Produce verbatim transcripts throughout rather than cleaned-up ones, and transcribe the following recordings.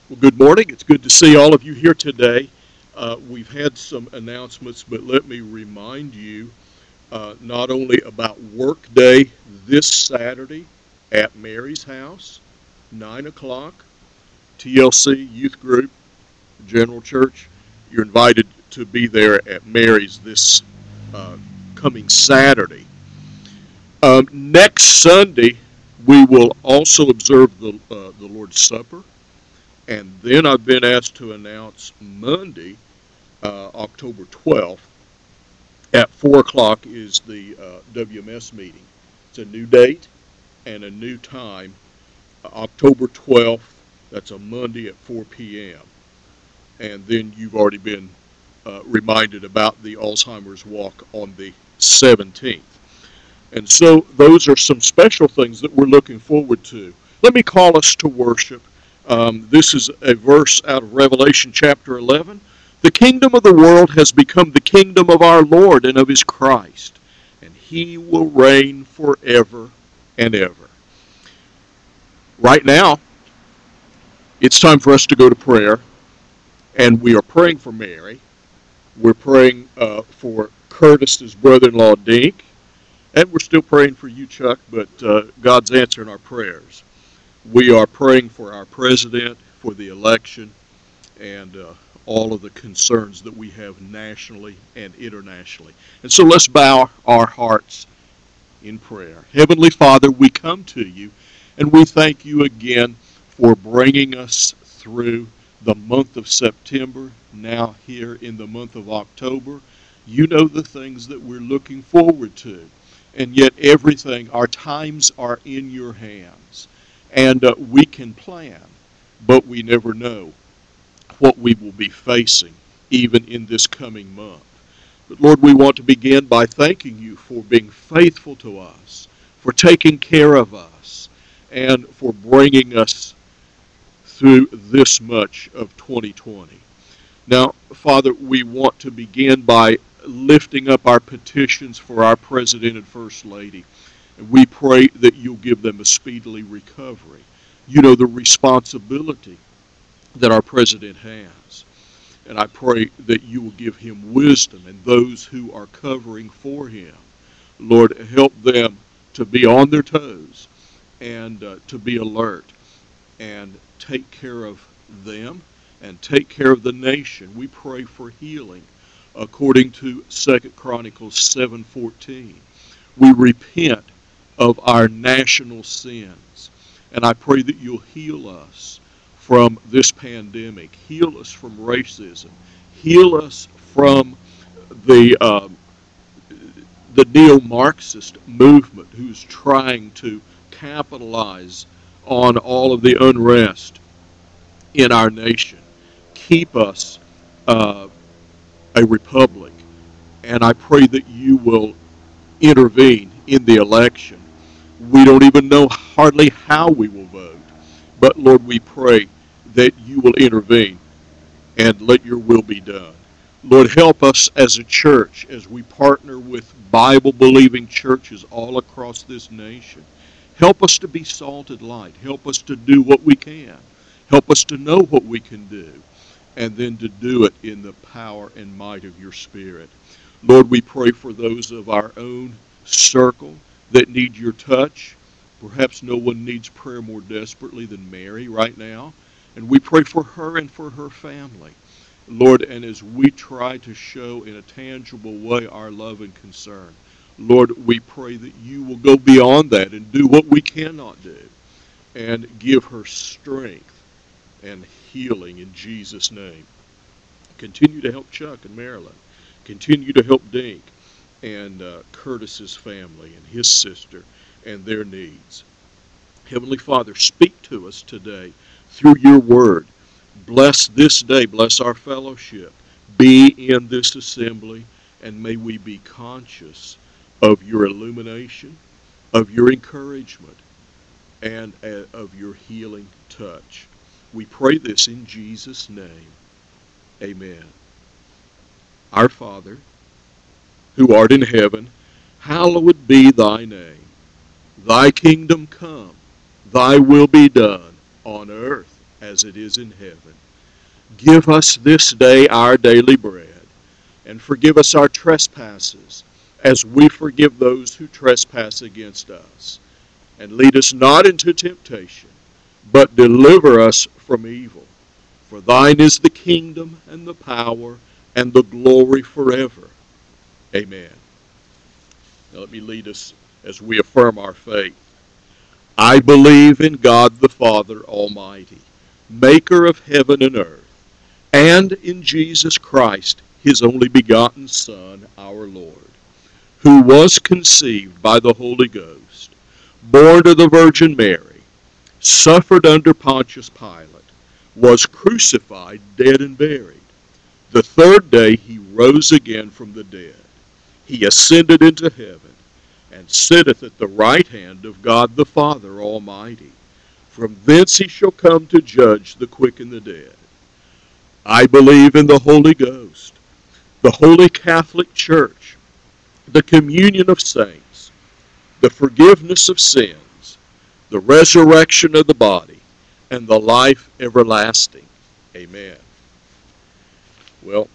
Well, good morning. It's good to see all of you here today. Uh, we've had some announcements, but let me remind you uh, not only about Work Day this Saturday at Mary's house, nine o'clock, T L C Youth Group, General Church. You're invited to be there at Mary's this uh, coming Saturday. Um, next Sunday, we will also observe the, uh, the Lord's Supper. And then I've been asked to announce Monday, uh, October twelfth, at four o'clock is the uh, W M S meeting. It's a new date and a new time. Uh, October twelfth, that's a Monday at four p m And then you've already been uh, reminded about the Alzheimer's Walk on the seventeenth. And so those are some special things that we're looking forward to. Let me call us to worship. Um, this is a verse out of Revelation chapter eleven. The kingdom of the world has become the kingdom of our Lord and of his Christ, and he will reign forever and ever. Right now, it's time for us to go to prayer, and we are praying for Mary. We're praying uh, for Curtis's brother-in-law, Dink, and we're still praying for you, Chuck, but uh, God's answering our prayers. We are praying for our president, for the election, and uh, all of the concerns that we have nationally and internationally. And so let's bow our hearts in prayer. Heavenly Father, we come to you, and we thank you again for bringing us through the month of September, now here in the month of October. You know the things that we're looking forward to, and yet everything, our times are in your hands. And uh, we can plan, but we never know what we will be facing even in this coming month. But Lord, we want to begin by thanking you for being faithful to us, for taking care of us, and for bringing us through this much of twenty twenty. Now, Father, we want to begin by lifting up our petitions for our President and First Lady. And we pray that you'll give them a speedily recovery. You know the responsibility that our president has. And I pray that you will give him wisdom and those who are covering for him. Lord, help them to be on their toes and uh, to be alert and take care of them and take care of the nation. We pray for healing according to Second Chronicles seven fourteen. We repent of our national sins. And I pray that you'll heal us from this pandemic, heal us from racism, heal us from the uh, the neo-Marxist movement who's trying to capitalize on all of the unrest in our nation. Keep us uh, a republic, and I pray that you will intervene in the election. We don't even know hardly how we will vote, but Lord, we pray that you will intervene and let your will be done. Lord, help us as a church as we partner with Bible-believing churches all across this nation. Help us to be salt and light. Help us to do what we can. Help us to know what we can do, and then to do it in the power and might of your Spirit. Lord, we pray for those of our own circle that need your touch. Perhaps no one needs prayer more desperately than Mary right now. And we pray for her and for her family. Lord, and as we try to show in a tangible way our love and concern, Lord, we pray that you will go beyond that and do what we cannot do and give her strength and healing in Jesus' name. Continue to help Chuck and Marilyn. Continue to help Dink and uh, Curtis's family and his sister and their needs. Heavenly Father, speak to us today through your word. Bless this day. Bless our fellowship. Be in this assembly, and may we be conscious of your illumination, of your encouragement, and uh, of your healing touch. We pray this in Jesus' name. Amen. Our Father, who art in heaven, hallowed be thy name. Thy kingdom come, thy will be done on earth as it is in heaven. Give us this day our daily bread, and forgive us our trespasses, as we forgive those who trespass against us. And lead us not into temptation, but deliver us from evil. For thine is the kingdom, and the power, and the glory forever. Amen. Now let me lead us as we affirm our faith. I believe in God the Father Almighty, maker of heaven and earth, and in Jesus Christ, his only begotten Son, our Lord, who was conceived by the Holy Ghost, born of the Virgin Mary, suffered under Pontius Pilate, was crucified, dead, and buried. The third day he rose again from the dead. He ascended into heaven, and sitteth at the right hand of God the Father Almighty. From thence he shall come to judge the quick and the dead. I believe in the Holy Ghost, the Holy Catholic Church, the communion of saints, the forgiveness of sins, the resurrection of the body, and the life everlasting. Amen. Well,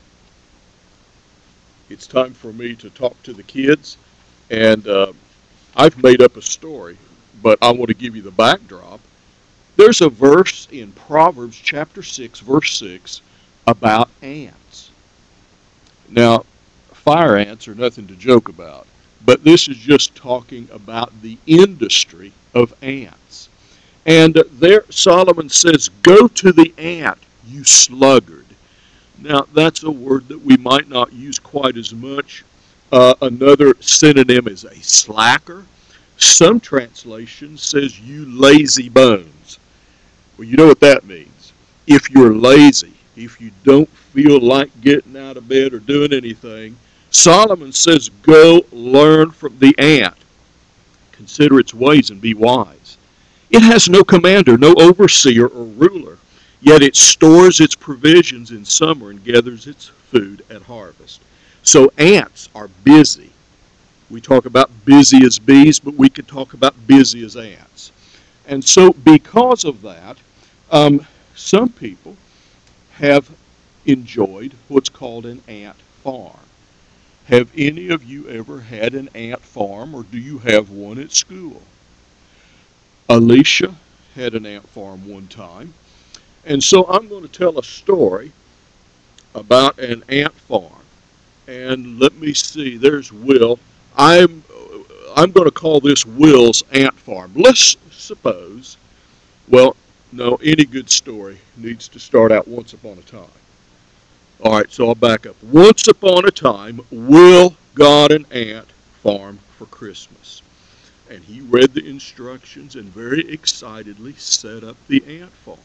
it's time for me to talk to the kids, and uh, I've made up a story, but I want to give you the backdrop. There's a verse in Proverbs chapter six, verse six, about ants. Now, fire ants are nothing to joke about, but this is just talking about the industry of ants. And there Solomon says, go to the ant, you sluggard. Now, that's a word that we might not use quite as much. Uh, another synonym is a slacker. Some translation says, you lazy bones. Well, you know what that means. If you're lazy, if you don't feel like getting out of bed or doing anything, Solomon says, go learn from the ant. Consider its ways and be wise. It has no commander, no overseer or ruler, yet it stores its provisions in summer and gathers its food at harvest. So ants are busy. We talk about busy as bees, but we could talk about busy as ants. And so because of that, um, some people have enjoyed what's called an ant farm. Have any of you ever had an ant farm, or do you have one at school? Alicia had an ant farm one time. And so I'm going to tell a story about an ant farm. And let me see, there's Will. I'm, I'm going to call this Will's ant farm. Let's suppose, well, no, any good story needs to start out once upon a time. All right, so I'll back up. Once upon a time, Will got an ant farm for Christmas. And he read the instructions and very excitedly set up the ant farm.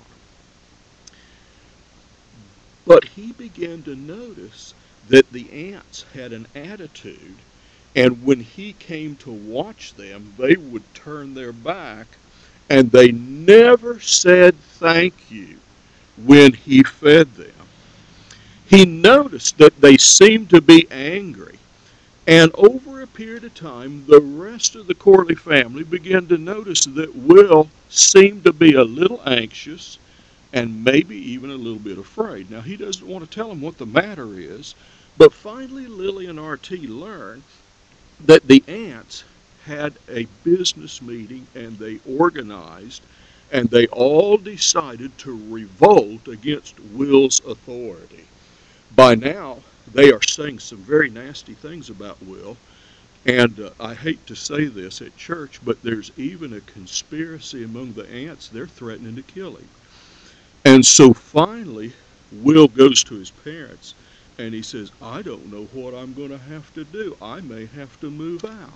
But he began to notice that the ants had an attitude, and when he came to watch them, they would turn their back, and they never said thank you when he fed them. He noticed that they seemed to be angry, and over a period of time, the rest of the Corley family began to notice that Will seemed to be a little anxious and maybe even a little bit afraid. Now, he doesn't want to tell them what the matter is, but finally Lily and R T learned that the ants had a business meeting, and they organized, and they all decided to revolt against Will's authority. By now, they are saying some very nasty things about Will, and uh, I hate to say this at church, but there's even a conspiracy among the ants. They're threatening to kill him. And so finally, Will goes to his parents, and he says, I don't know what I'm going to have to do. I may have to move out.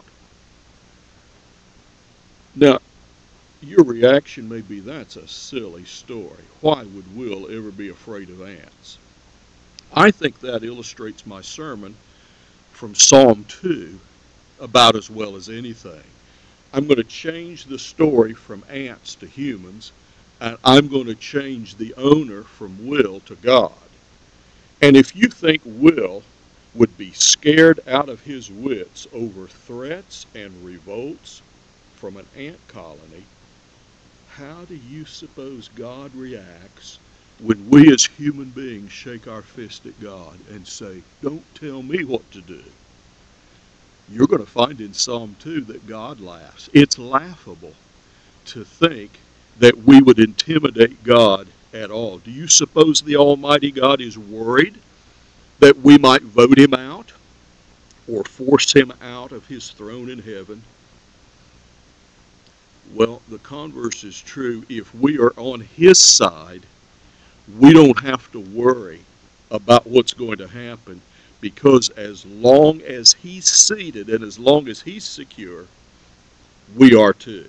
Now, your reaction may be, that's a silly story. Why would Will ever be afraid of ants? I think that illustrates my sermon from Psalm two about as well as anything. I'm going to change the story from ants to humans, and I'm going to change the owner from Will to God. And if you think Will would be scared out of his wits over threats and revolts from an ant colony, how do you suppose God reacts when we as human beings shake our fist at God and say, don't tell me what to do? You're going to find in Psalm two that God laughs. It's laughable to think that we would intimidate God at all. Do you suppose the Almighty God is worried that we might vote him out or force him out of his throne in heaven? Well, the converse is true. If we are on his side, we don't have to worry about what's going to happen, because as long as he's seated and as long as he's secure, we are too.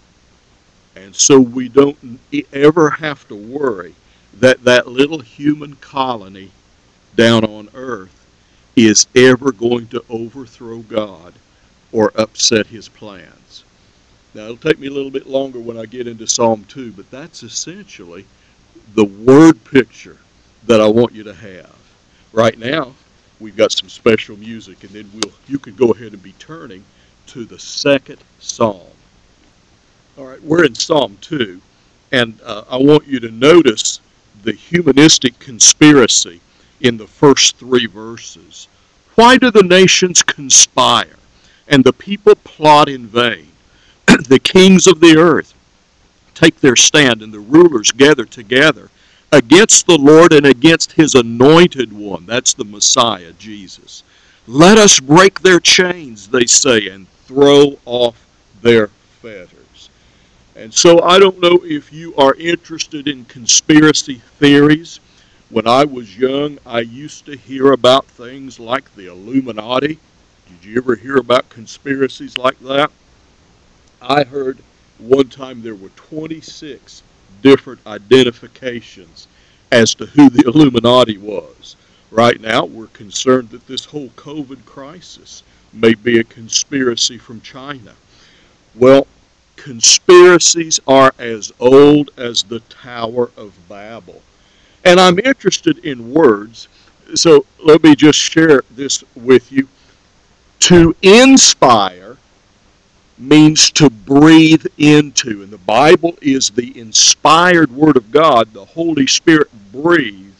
And so we don't ever have to worry that that little human colony down on earth is ever going to overthrow God or upset his plans. Now, it'll take me a little bit longer when I get into Psalm two, but that's essentially the word picture that I want you to have. Right now, we've got some special music, and then we'll you can go ahead and be turning to the second psalm. All right, we're in Psalm two, and uh, I want you to notice the humanistic conspiracy in the first three verses. Why do the nations conspire, and the people plot in vain? The kings of the earth take their stand, and the rulers gather together against the Lord and against his anointed one. That's the Messiah, Jesus. Let us break their chains, they say, and throw off their fetters. And so I don't know if you are interested in conspiracy theories. When I was young, I used to hear about things like the Illuminati. Did you ever hear about conspiracies like that? I heard one time there were twenty-six different identifications as to who the Illuminati was. Right now, we're concerned that this whole COVID crisis may be a conspiracy from China. Well, conspiracies are as old as the Tower of Babel. And I'm interested in words, so let me just share this with you. To inspire means to breathe into, and the Bible is the inspired Word of God. The Holy Spirit breathed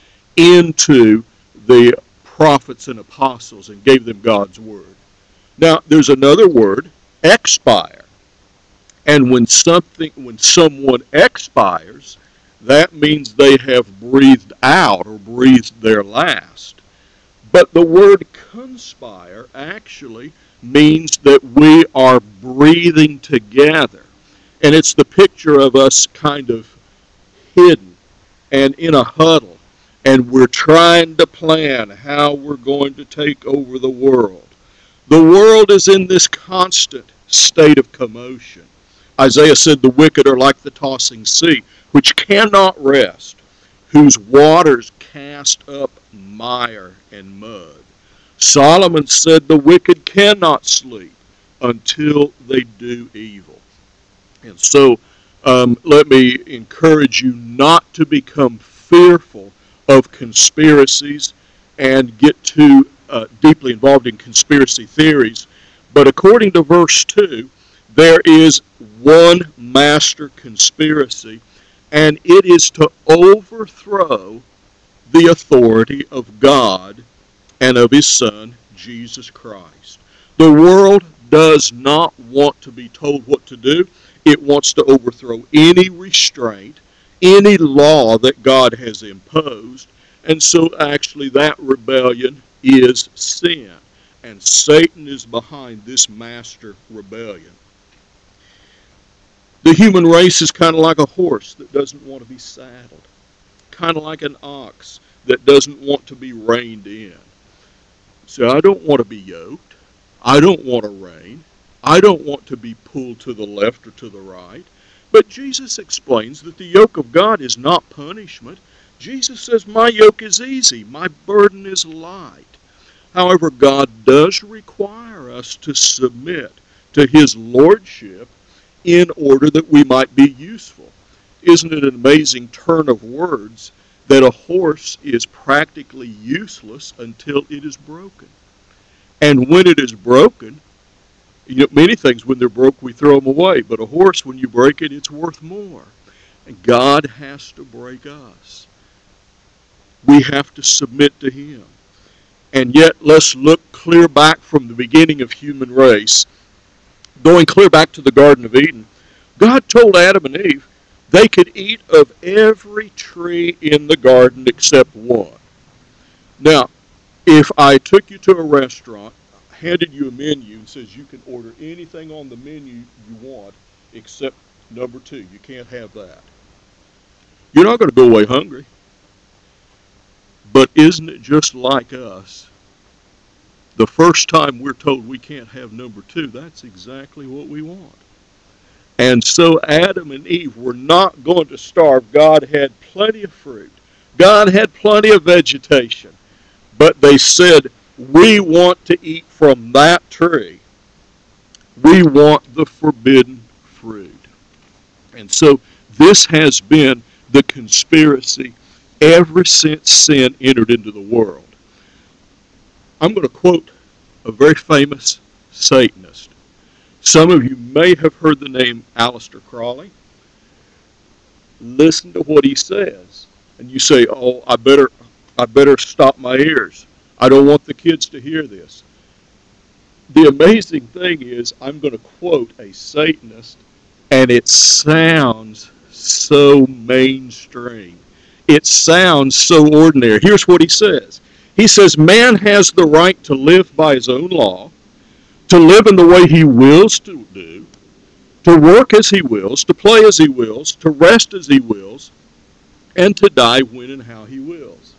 into the prophets and apostles and gave them God's Word. Now, there's another word, expire. And when something, when someone expires, that means they have breathed out or breathed their last. But the word conspire actually means that we are breathing together. And it's the picture of us kind of hidden and in a huddle, and we're trying to plan how we're going to take over the world. The world is in this constant state of commotion. Isaiah said the wicked are like the tossing sea, which cannot rest, whose waters cast up mire and mud. Solomon said the wicked cannot sleep until they do evil. And so um, let me encourage you not to become fearful of conspiracies and get too uh, deeply involved in conspiracy theories. But according to verse two, there is one master conspiracy, and it is to overthrow the authority of God and of his Son, Jesus Christ. The world does not want to be told what to do. It wants to overthrow any restraint, any law that God has imposed, and so actually that rebellion is sin, and Satan is behind this master rebellion. The human race is kind of like a horse that doesn't want to be saddled, kind of like an ox that doesn't want to be reined in. So I don't want to be yoked. I don't want to rein. I don't want to be pulled to the left or to the right. But Jesus explains that the yoke of God is not punishment. Jesus says, my yoke is easy, my burden is light. However, God does require us to submit to his lordship in order that we might be useful. Isn't it an amazing turn of words that a horse is practically useless until it is broken? And when it is broken, You know, many things, when they're broke, we throw them away. But a horse, when you break it, it's worth more. And God has to break us. We have to submit to Him. And yet, let's look clear back from the beginning of human race, going clear back to the Garden of Eden. God told Adam and Eve they could eat of every tree in the garden except one. Now, if I took you to a restaurant, handed you a menu, and says you can order anything on the menu you want except number two, you can't have that, you're not going to go away hungry. But isn't it just like us? The first time we're told we can't have number two, that's exactly what we want. And so Adam and Eve were not going to starve. God had plenty of fruit. God had plenty of vegetation. But they said, we want to eat from that tree. We want the forbidden fruit. And so this has been the conspiracy ever since sin entered into the world. I'm going to quote a very famous Satanist. Some of you may have heard the name Aleister Crowley. Listen to what he says. And you say, oh, I better, I better stop my ears. I don't want the kids to hear this. The amazing thing is, I'm going to quote a Satanist, and it sounds so mainstream. It sounds so ordinary. Here's what he says. He says, man has the right to live by his own law, to live in the way he wills to do, to work as he wills, to play as he wills, to rest as he wills, and to die when and how he wills.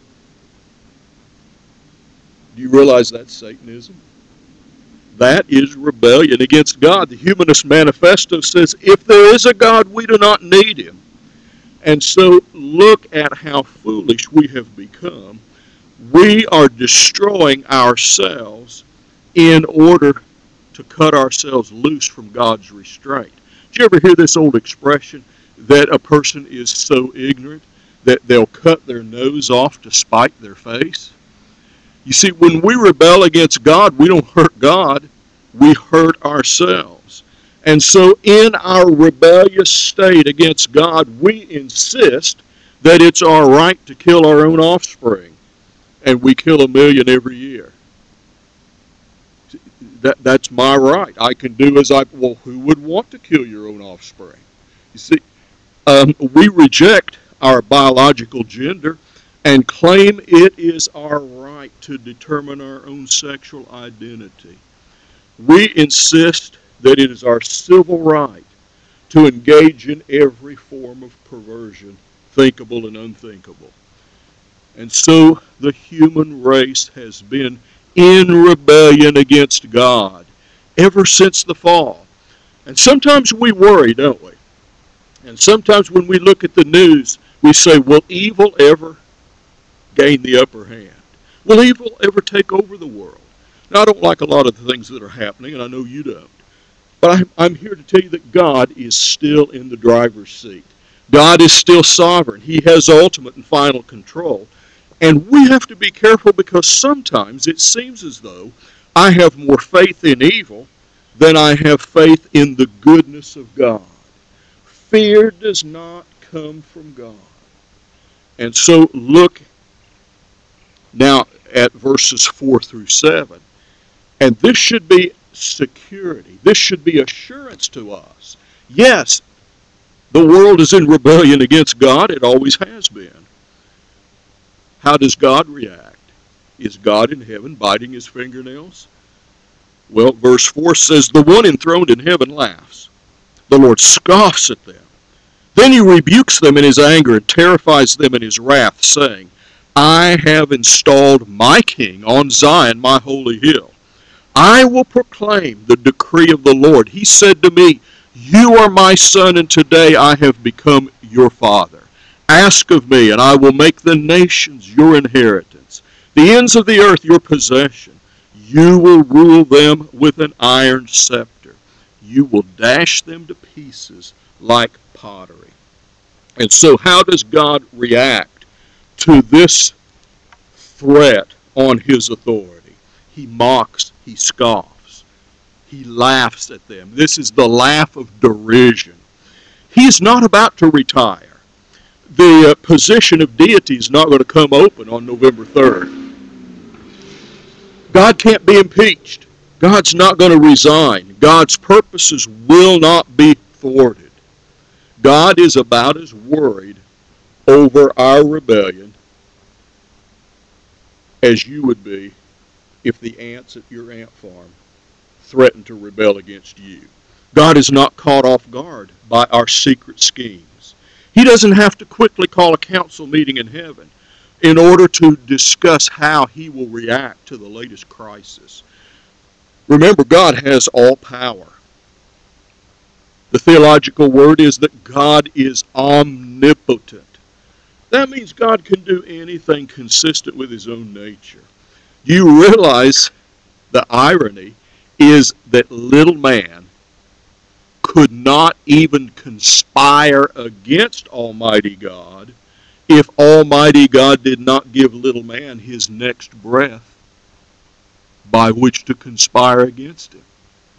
Do you realize that's Satanism? That is rebellion against God. The Humanist Manifesto says, if there is a God, we do not need him. And so look at how foolish we have become. We are destroying ourselves in order to cut ourselves loose from God's restraint. Did you ever hear this old expression that a person is so ignorant that they'll cut their nose off to spite their face? You see, when we rebel against God, we don't hurt God, we hurt ourselves. And so in our rebellious state against God, we insist that it's our right to kill our own offspring. And we kill a million every year. That, that's my right. I can do as I... Well, who would want to kill your own offspring? You see, um, we reject our biological gender and claim it is our right to determine our own sexual identity. We insist that it is our civil right to engage in every form of perversion, thinkable and unthinkable. And so the human race has been in rebellion against God ever since the fall. And sometimes we worry, don't we? And sometimes when we look at the news, we say, will evil ever gain the upper hand? Will evil ever take over the world? Now, I don't like a lot of the things that are happening, and I know you don't. But I'm, I'm here to tell you that God is still in the driver's seat. God is still sovereign. He has ultimate and final control. And we have to be careful because sometimes it seems as though I have more faith in evil than I have faith in the goodness of God. Fear does not come from God. And so look now at verses four through seven. And this should be security. This should be assurance to us. Yes, the world is in rebellion against God. It always has been. How does God react? Is God in heaven biting his fingernails? Well, verse four says, the one enthroned in heaven laughs. The Lord scoffs at them. Then he rebukes them in his anger and terrifies them in his wrath, saying, I have installed my king on Zion, my holy hill. I will proclaim the decree of the Lord. He said to me, you are my son, and today I have become your father. Ask of me, and I will make the nations your inheritance, the ends of the earth your possession. You will rule them with an iron scepter. You will dash them to pieces like pottery. And so how does God react to this threat on his authority? He mocks, he scoffs. He laughs at them. This is the laugh of derision. He's not about to retire. The uh, position of deity is not going to come open on November third. God can't be impeached. God's not going to resign. God's purposes will not be thwarted. God is about as worried over our rebellion as you would be if the ants at your ant farm threatened to rebel against you. God is not caught off guard by our secret schemes. He doesn't have to quickly call a council meeting in heaven in order to discuss how he will react to the latest crisis. Remember, God has all power. The theological word is that God is omnipotent. That means God can do anything consistent with his own nature. You realize the irony is that little man could not even conspire against Almighty God if Almighty God did not give little man his next breath by which to conspire against him.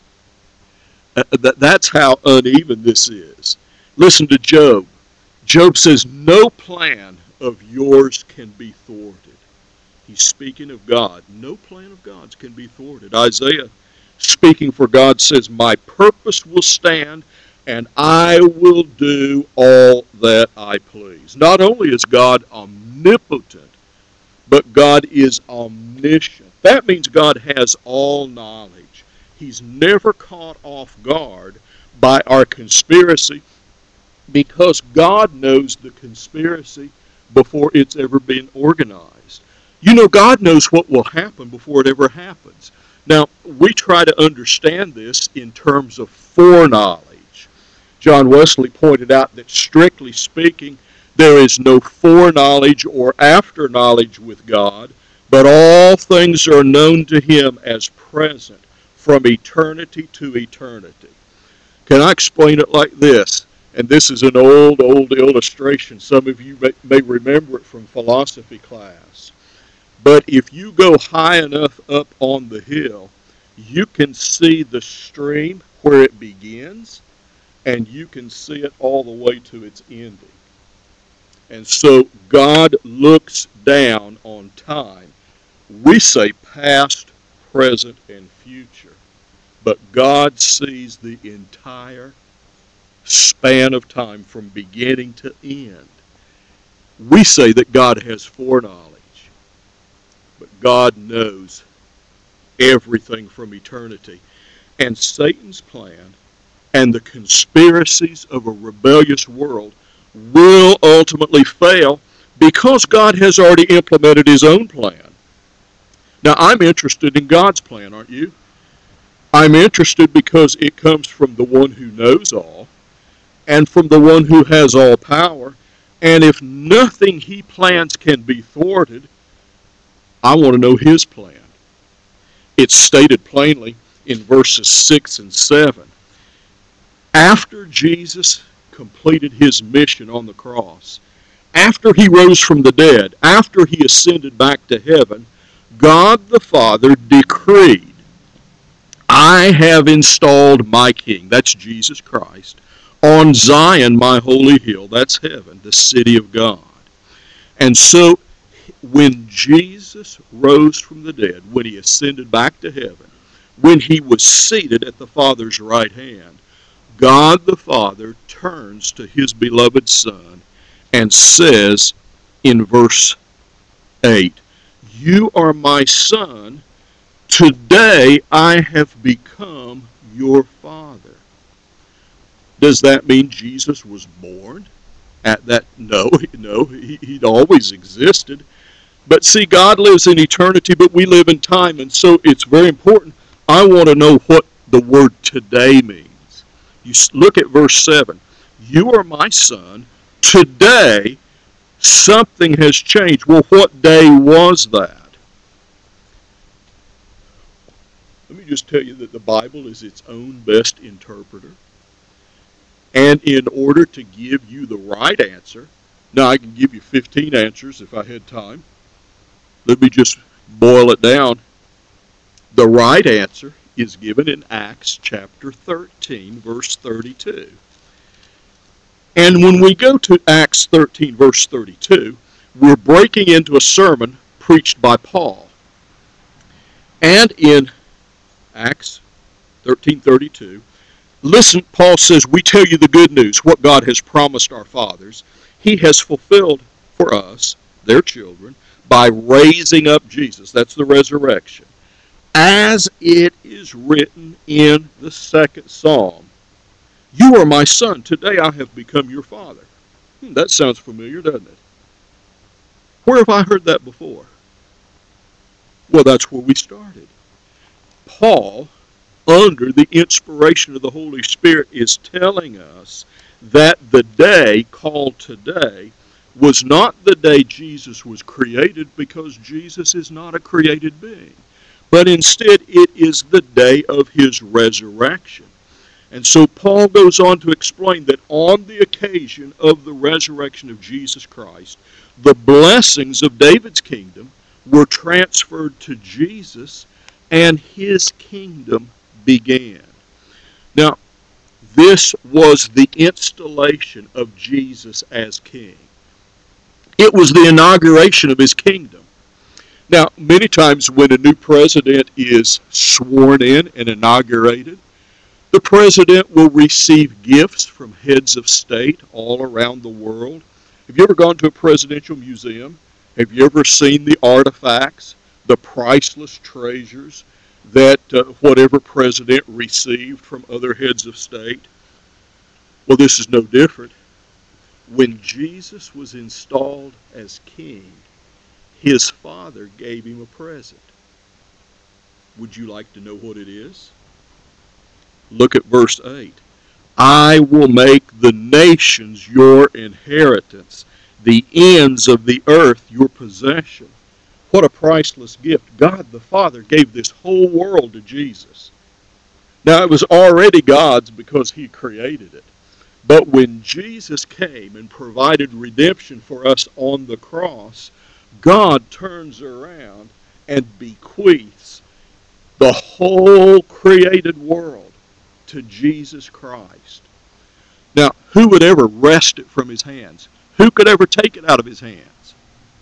Uh, that's how uneven this is. Listen to Job. Job says, no plan of yours can be thwarted. He's speaking of God. No plan of God's can be thwarted. Isaiah, speaking for God, says, my purpose will stand, and I will do all that I please. Not only is God omnipotent, but God is omniscient. That means God has all knowledge. He's never caught off guard by our conspiracy because God knows the conspiracy before it's ever been organized. You know, God knows what will happen before it ever happens. Now, we try to understand this in terms of foreknowledge. John Wesley pointed out that strictly speaking, there is no foreknowledge or afterknowledge with God, but all things are known to him as present from eternity to eternity. Can I explain it like this? And this is an old, old illustration. Some of you may, may remember it from philosophy class. But if you go high enough up on the hill, you can see the stream where it begins, and you can see it all the way to its ending. And so God looks down on time. We say past, present, and future. But God sees the entire span of time from beginning to end. We say that God has foreknowledge. But God knows everything from eternity. And Satan's plan and the conspiracies of a rebellious world will ultimately fail because God has already implemented his own plan. Now, I'm interested in God's plan, aren't you? I'm interested because it comes from the one who knows all and from the one who has all power. And if nothing he plans can be thwarted, I want to know his plan. It's stated plainly in verses six and seven. After Jesus completed his mission on the cross, after he rose from the dead, after he ascended back to heaven, God the Father decreed, I have installed my King, that's Jesus Christ, on Zion, my holy hill, that's heaven, the city of God. And so when Jesus rose from the dead, when he ascended back to heaven, when he was seated at the Father's right hand, God the Father turns to his beloved Son and says in verse eight, you are my Son, today I have become your Father. Does that mean Jesus was born at that? No, no, he, he'd always existed. But see, God lives in eternity, but we live in time, and so it's very important. I want to know what the word today means. You look at verse seven. You are my Son. Today, something has changed. Well, what day was that? Let me just tell you that the Bible is its own best interpreter. And in order to give you the right answer, now I can give you fifteen answers if I had time. Let me just boil it down. The right answer is given in Acts chapter thirteen, verse thirty-two. And when we go to Acts thirteen, verse thirty-two, we're breaking into a sermon preached by Paul. And in Acts thirteen thirty-two, listen, Paul says, we tell you the good news, what God has promised our fathers. He has fulfilled for us, their children, by raising up Jesus. That's the resurrection. As it is written in the second psalm, you are my son, today I have become your father. Hmm, that sounds familiar, doesn't it? Where have I heard that before? Well, that's where we started. Paul, under the inspiration of the Holy Spirit, is telling us that the day called today was not the day Jesus was created, because Jesus is not a created being, but instead it is the day of his resurrection. And so Paul goes on to explain that on the occasion of the resurrection of Jesus Christ, the blessings of David's kingdom were transferred to Jesus, and his kingdom began. Now, this was the installation of Jesus as king. It was the inauguration of his kingdom. Now, many times when a new president is sworn in and inaugurated, the president will receive gifts from heads of state all around the world. Have you ever gone to a presidential museum? Have you ever seen the artifacts, the priceless treasures that uh, whatever president received from other heads of state? Well, this is no different. When Jesus was installed as king, his father gave him a present. Would you like to know what it is? Look at verse eight. I will make the nations your inheritance, the ends of the earth your possession. What a priceless gift. God the Father gave this whole world to Jesus. Now, it was already God's because he created it. But when Jesus came and provided redemption for us on the cross, God turns around and bequeaths the whole created world to Jesus Christ. Now, who would ever wrest it from his hands? Who could ever take it out of his hands?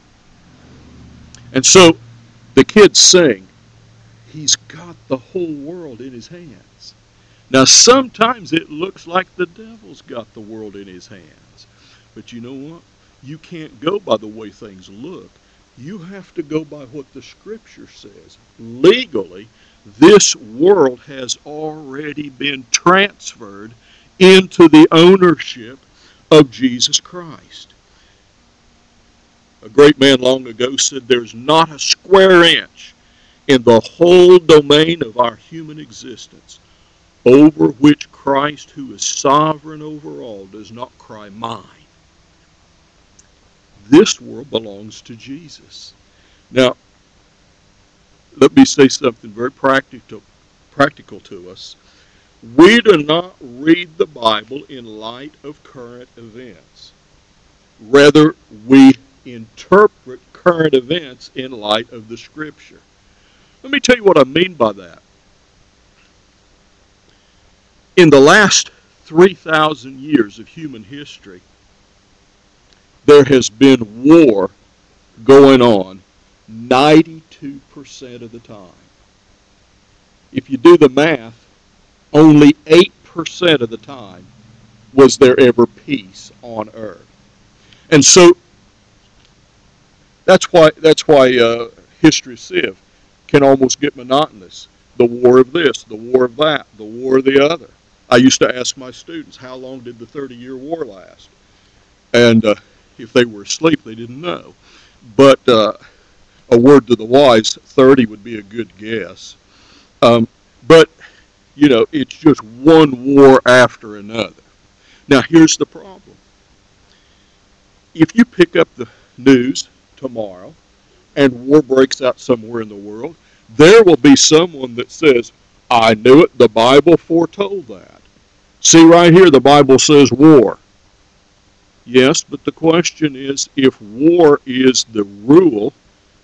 And so the kids sing, he's got the whole world in his hands. Now, sometimes it looks like the devil's got the world in his hands. But you know what? You can't go by the way things look. You have to go by what the Scripture says. Legally, this world has already been transferred into the ownership of Jesus Christ. A great man long ago said, there's not a square inch in the whole domain of our human existence over which Christ, who is sovereign over all, does not cry, mine. This world belongs to Jesus. Now, let me say something very practical, practical to us. We do not read the Bible in light of current events. Rather, we interpret current events in light of the Scripture. Let me tell you what I mean by that. In the last three thousand years of human history, there has been war going on ninety-two percent of the time. If you do the math, only eight percent of the time was there ever peace on earth. And so that's why that's why uh, History Civ can almost get monotonous. The war of this, the war of that, the war of the other. I used to ask my students, how long did the thirty-year war last? And uh, if they were asleep, they didn't know. But uh, a word to the wise, thirty would be a good guess. Um, but, you know, it's just one war after another. Now, here's the problem. If you pick up the news tomorrow and war breaks out somewhere in the world, there will be someone that says, I knew it, the Bible foretold that. See right here, the Bible says war. Yes, but the question is, if war is the rule,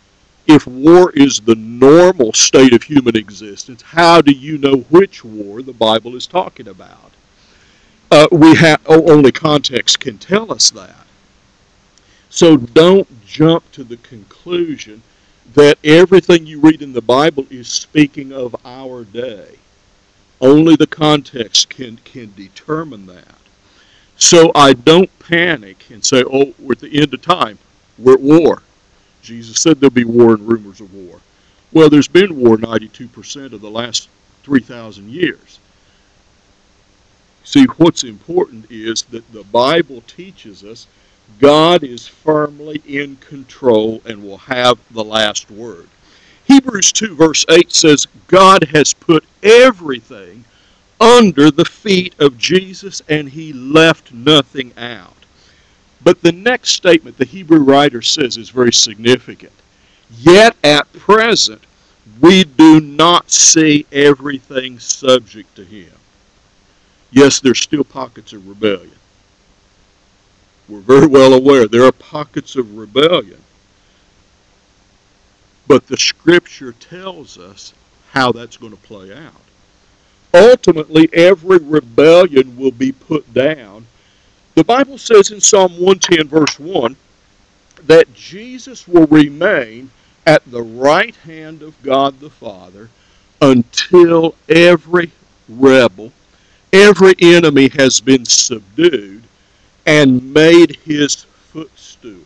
If war is the normal state of human existence, how do you know which war the Bible is talking about? Uh, we have only context can tell us that. So don't jump to the conclusion that everything you read in the Bible is speaking of our day. Only the context can, can determine that. So I don't panic and say, oh, we're at the end of time. We're at war. Jesus said there'll be war and rumors of war. Well, there's been war ninety-two percent of the last three thousand years. See, what's important is that the Bible teaches us God is firmly in control and will have the last word. Hebrews two verse eight says, God has put everything under the feet of Jesus and he left nothing out. But the next statement the Hebrew writer says is very significant. Yet at present, we do not see everything subject to him. Yes, there's still pockets of rebellion. We're very well aware there are pockets of rebellion. But the Scripture tells us how that's going to play out. Ultimately, every rebellion will be put down. The Bible says in Psalm one ten verse one that Jesus will remain at the right hand of God the Father until every rebel, every enemy has been subdued and made his footstool.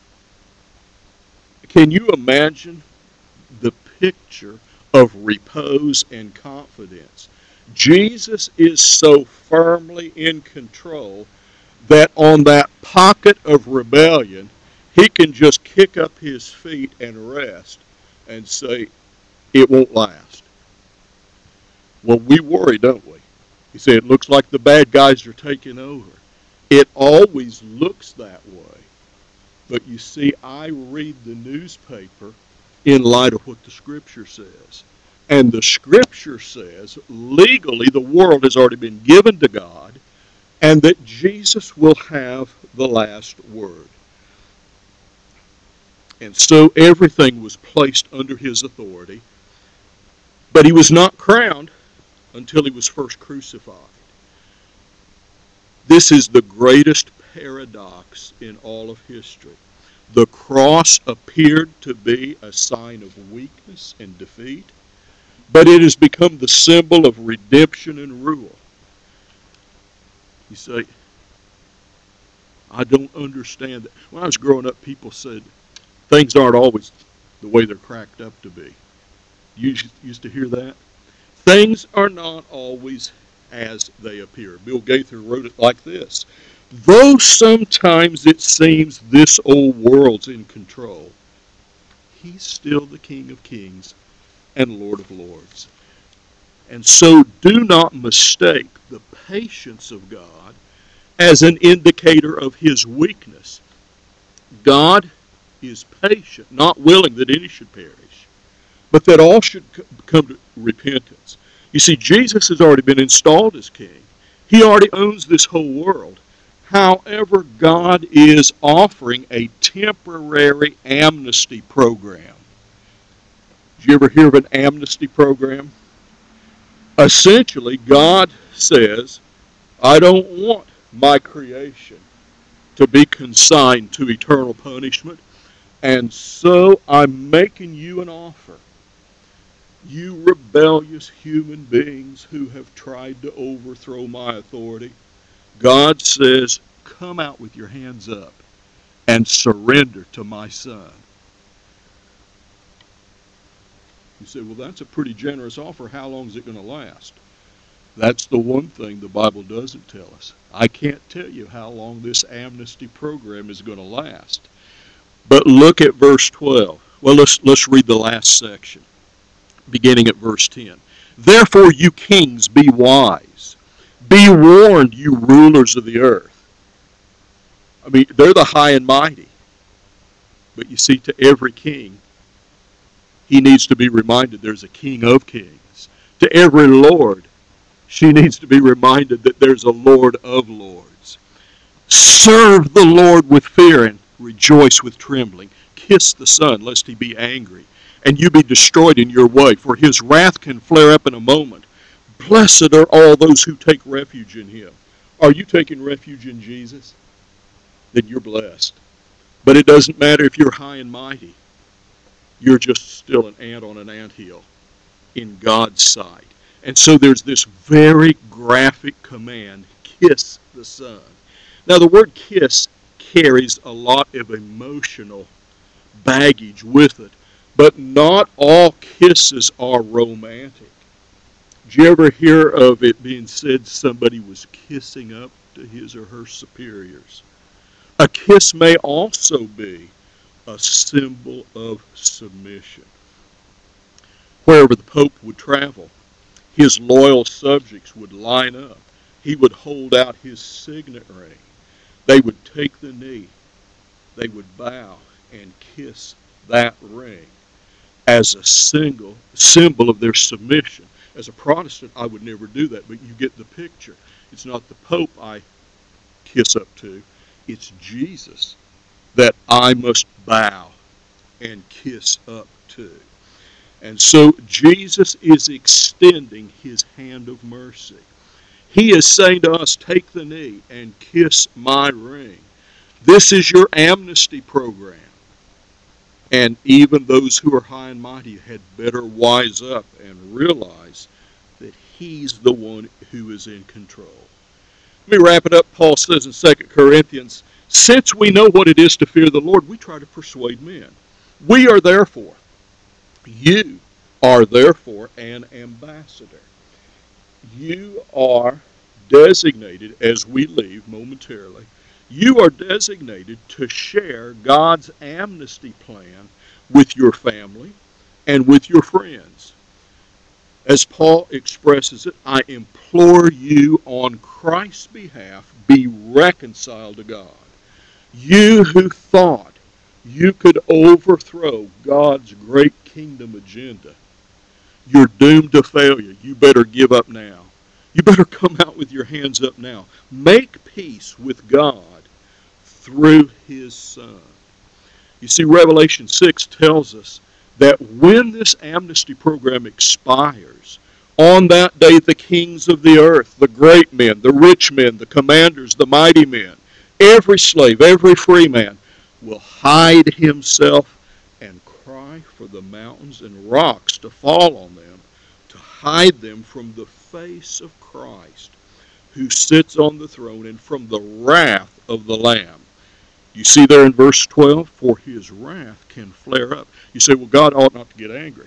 Can you imagine the picture of repose and confidence? Jesus is so firmly in control that on that pocket of rebellion, he can just kick up his feet and rest and say, it won't last. Well, we worry, don't we? He said, it looks like the bad guys are taking over. It always looks that way. But you see, I read the newspaper in light of what the Scripture says. And the Scripture says, legally, the world has already been given to God, and that Jesus will have the last word. And so everything was placed under his authority, but he was not crowned until he was first crucified. This is the greatest paradox in all of history. The cross appeared to be a sign of weakness and defeat, but it has become the symbol of redemption and rule. You say, I don't understand that. When I was growing up, people said, things aren't always the way they're cracked up to be. You used to hear that? Things are not always as they appear. Bill Gaither wrote it like this. Though sometimes it seems this old world's in control, he's still the King of Kings and Lord of Lords. And so do not mistake the patience of God as an indicator of his weakness. God is patient, not willing that any should perish, but that all should come to repentance. You see, Jesus has already been installed as king. He already owns this whole world. However, God is offering a temporary amnesty program. Did you ever hear of an amnesty program? Essentially, God says, I don't want my creation to be consigned to eternal punishment, and so I'm making you an offer. You rebellious human beings who have tried to overthrow my authority, God says, come out with your hands up and surrender to my Son. You say, well, that's a pretty generous offer. How long is it going to last? That's the one thing the Bible doesn't tell us. I can't tell you how long this amnesty program is going to last. But look at verse twelve. Well, let's, let's read the last section, beginning at verse ten. Therefore, you kings, be wise. Be warned, you rulers of the earth. I mean, they're the high and mighty. But you see, to every king, he needs to be reminded there's a King of kings. To every lord, she needs to be reminded that there's a Lord of lords. Serve the Lord with fear and rejoice with trembling. Kiss the Son, lest he be angry, and you be destroyed in your way, for his wrath can flare up in a moment. Blessed are all those who take refuge in him. Are you taking refuge in Jesus? Then you're blessed. But it doesn't matter if you're high and mighty. You're just still an ant on an anthill in God's sight. And so there's this very graphic command, kiss the Son. Now the word kiss carries a lot of emotional baggage with it, but not all kisses are romantic. Did you ever hear of it being said somebody was kissing up to his or her superiors? A kiss may also be a symbol of submission. Wherever the Pope would travel, his loyal subjects would line up. He would hold out his signet ring. They would take the knee. They would bow and kiss that ring as a single symbol of their submission. As a Protestant, I would never do that, but you get the picture. It's not the Pope I kiss up to. It's Jesus that I must bow and kiss up to. And so Jesus is extending his hand of mercy. He is saying to us, take the knee and kiss my ring. This is your amnesty program. And even those who are high and mighty had better wise up and realize that he's the one who is in control. Let me wrap it up. Paul says in Second Corinthians, since we know what it is to fear the Lord, we try to persuade men. We are therefore, you are therefore an ambassador. You are designated, as we leave momentarily, you are designated to share God's amnesty plan with your family and with your friends. As Paul expresses it, I implore you on Christ's behalf, be reconciled to God. You who thought you could overthrow God's great kingdom agenda, you're doomed to failure. You better give up now. You better come out with your hands up now. Make peace with God through his Son. You see, Revelation six tells us that when this amnesty program expires, on that day the kings of the earth, the great men, the rich men, the commanders, the mighty men, every slave, every free man will hide himself and cry for the mountains and rocks to fall on them, to hide them from the face of Christ who sits on the throne and from the wrath of the Lamb. You see there in verse twelve, for his wrath can flare up. You say, well, God ought not to get angry.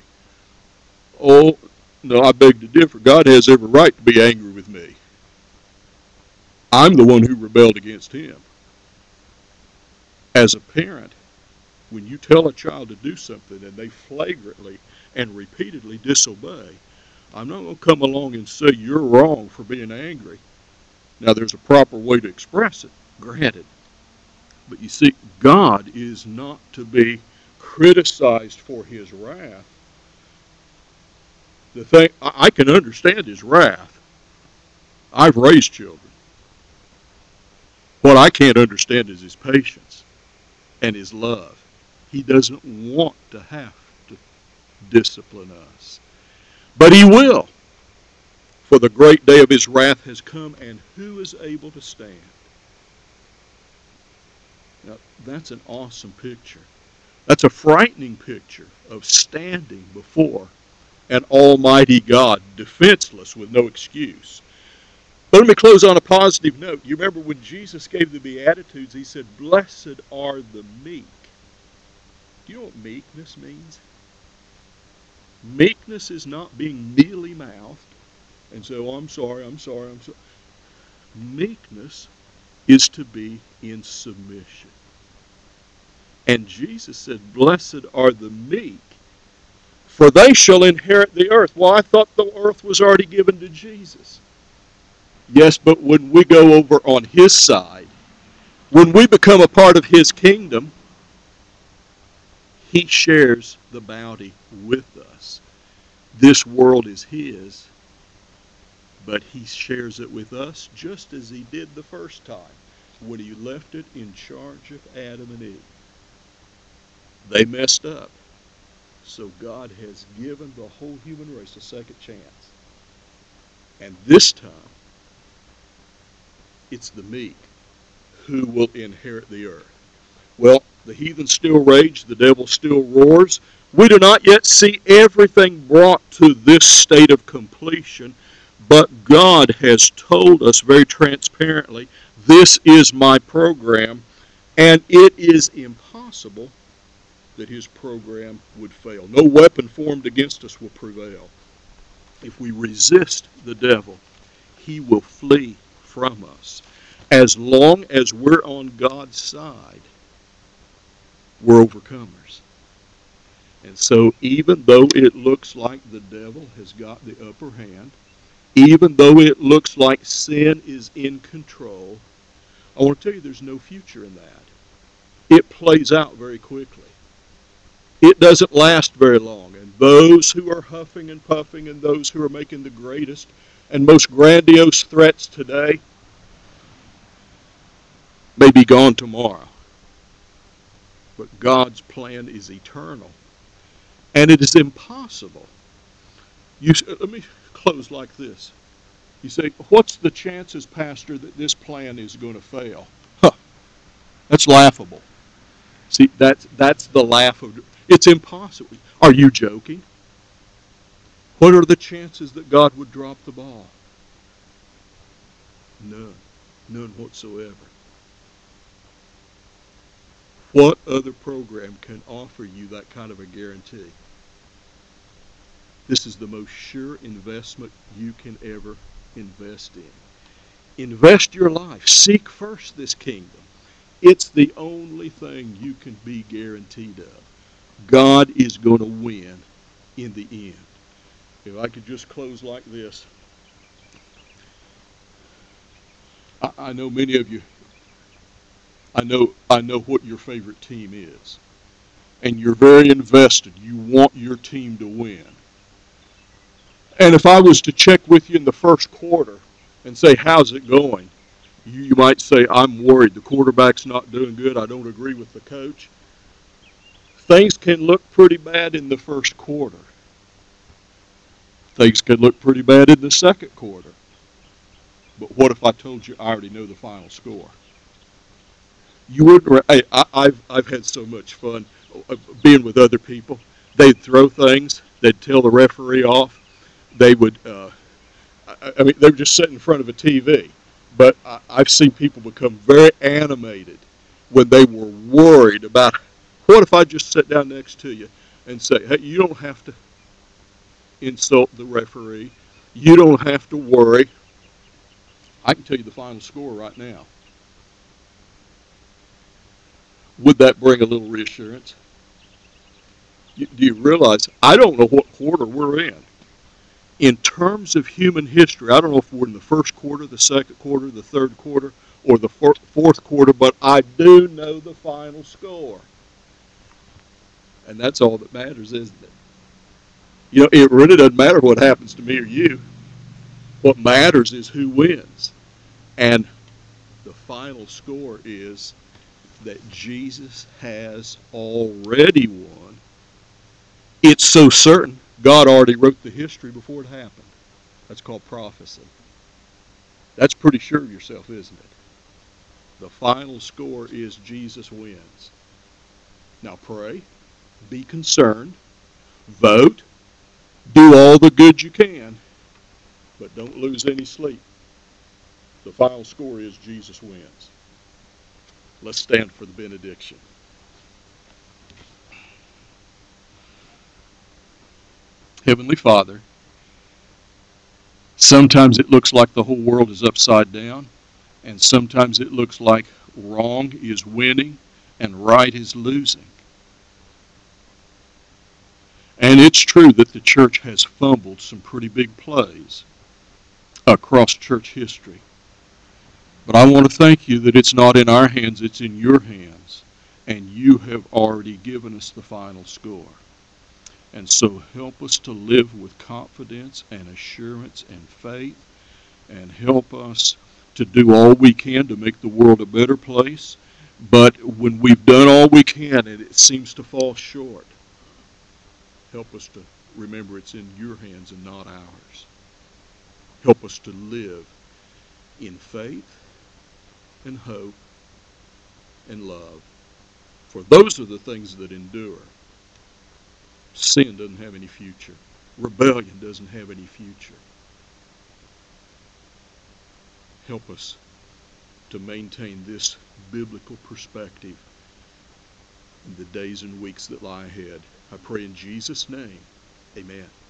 Oh, no, I beg to differ. God has every right to be angry with me. I'm the one who rebelled against him. As a parent, when you tell a child to do something and they flagrantly and repeatedly disobey, I'm not going to come along and say you're wrong for being angry. Now, there's a proper way to express it, granted. But you see, God is not to be criticized for his wrath. The thing, I can understand his wrath. I've raised children. What I can't understand is his patience and his love. He doesn't want to have to discipline us. But he will. For the great day of his wrath has come, and who is able to stand? Now, that's an awesome picture. That's a frightening picture of standing before an almighty God, defenseless with no excuse. But let me close on a positive note. You remember when Jesus gave the Beatitudes, he said, blessed are the meek. Do you know what meekness means? Meekness is not being mealy-mouthed and say, oh, I'm sorry, I'm sorry, I'm sorry. Meekness is to be in submission. And Jesus said, blessed are the meek, for they shall inherit the earth. Well, I thought the earth was already given to Jesus. Yes, but when we go over on his side, when we become a part of his kingdom, he shares the bounty with us. This world is his, but he shares it with us just as he did the first time when he left it in charge of Adam and Eve. They messed up. So God has given the whole human race a second chance. And this time, it's the meek who will inherit the earth. Well, the heathen still rage, the devil still roars. We do not yet see everything brought to this state of completion, but God has told us very transparently, this is my program, and it is impossible that his program would fail. No weapon formed against us will prevail. If we resist the devil, he will flee from us. As long as we're on God's side, we're overcomers. And so even though it looks like the devil has got the upper hand, even though it looks like sin is in control, I want to tell you there's no future in that. It plays out very quickly. It doesn't last very long. And those who are huffing and puffing and those who are making the greatest and most grandiose threats today may be gone tomorrow. But God's plan is eternal. And it is impossible. You, let me close like this. You say, what's the chances, Pastor, that this plan is going to fail? Huh, that's laughable. See, that's, that's the laugh of, it's impossible. Are you joking? What are the chances that God would drop the ball? None. None whatsoever. What other program can offer you that kind of a guarantee? This is the most sure investment you can ever invest in. Invest your life. Seek first this kingdom. It's the only thing you can be guaranteed of. God is going to win in the end. If I could just close like this. I, I know many of you, I know, I know what your favorite team is. And you're very invested. You want your team to win. And if I was to check with you in the first quarter and say, how's it going? You, you might say, I'm worried. The quarterback's not doing good. I don't agree with the coach. Things can look pretty bad in the first quarter. Things can look pretty bad in the second quarter. But what if I told you I already know the final score? You wouldn't. Hey, I, I've I've had so much fun being with other people. They'd throw things. They'd tell the referee off. They would. Uh, I, I mean, they were just sitting in front of a T V. But I, I've seen people become very animated when they were worried about, what if I just sit down next to you and say, hey, you don't have to insult the referee. You don't have to worry. I can tell you the final score right now. Would that bring a little reassurance? You, do you realize, I don't know what quarter we're in. In terms of human history, I don't know if we're in the first quarter, the second quarter, the third quarter, or the four, fourth quarter, but I do know the final score. And that's all that matters, isn't it? You know, it really doesn't matter what happens to me or you. What matters is who wins. And the final score is that Jesus has already won. It's so certain, God already wrote the history before it happened. That's called prophecy. That's pretty sure of yourself, isn't it? The final score is Jesus wins. Now pray, be concerned, vote, do all the good you can, but don't lose any sleep. The final score is Jesus wins. Let's stand for the benediction. Heavenly Father, sometimes it looks like the whole world is upside down, and sometimes it looks like wrong is winning and right is losing. And it's true that the church has fumbled some pretty big plays across church history. But I want to thank you that it's not in our hands, it's in your hands. And you have already given us the final score. And so help us to live with confidence and assurance and faith, and help us to do all we can to make the world a better place. But when we've done all we can and it seems to fall short, Help us to remember it's in your hands and not ours. Help us to live in faith and hope and love. For those are the things that endure. Sin doesn't have any future. Rebellion doesn't have any future. Help us to maintain this biblical perspective in the days and weeks that lie ahead. I pray in Jesus' name, amen.